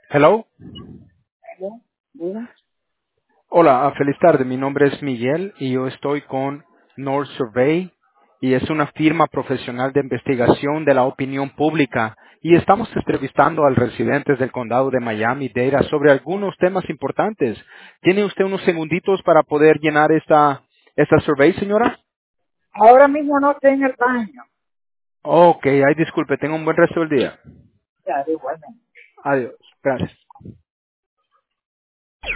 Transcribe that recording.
Hello. ¿Aló? ¿Diga? Hola, feliz tarde. Mi nombre es Miguel y yo estoy con North Survey y es una firma profesional de investigación de la opinión pública y estamos entrevistando a los residentes del condado de Miami-Dade sobre algunos temas importantes. ¿Tiene usted unos segunditos para poder llenar esta survey, señora? Ahora mismo no estoy en el baño. Ok, ay, disculpe, tengo un buen resto del día. Ya, igualmente. Adiós. Gracias.